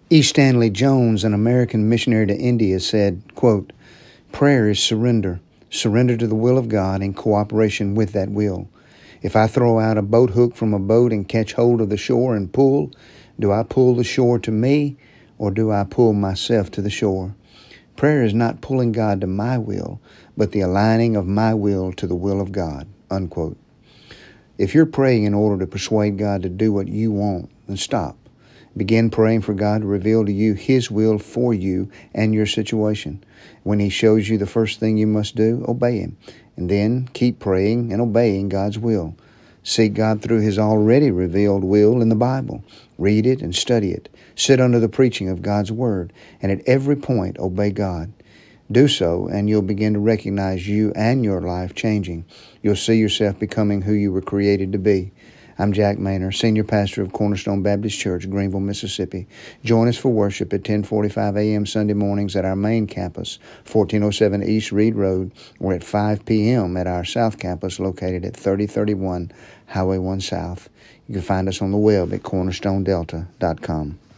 E. Stanley Jones, an American missionary to India, said, quote, "Prayer is surrender. Surrender to the will of God in cooperation with that will. If I throw out a boat hook from a boat and catch hold of the shore and pull, do I pull the shore to me, or do I pull myself to the shore? Prayer is not pulling God to my will, but the aligning of my will to the will of God," unquote. If you're praying in order to persuade God to do what you want, then stop. Begin praying for God to reveal to you His will for you and your situation. When He shows you the first thing you must do, obey Him. And then keep praying and obeying God's will. Seek God through His already revealed will in the Bible. Read it and study it. Sit under the preaching of God's Word. And at every point, obey God. Do so, and you'll begin to recognize you and your life changing. You'll see yourself becoming who you were created to be. I'm Jack Maynor, Senior Pastor of Cornerstone Baptist Church, Greenville, Mississippi. Join us for worship at 10:45 a.m. Sunday mornings at our main campus, 1407 East Reed Road, or at 5 p.m. at our South Campus located at 3031 Highway 1 South. You can find us on the web at cornerstonedelta.com.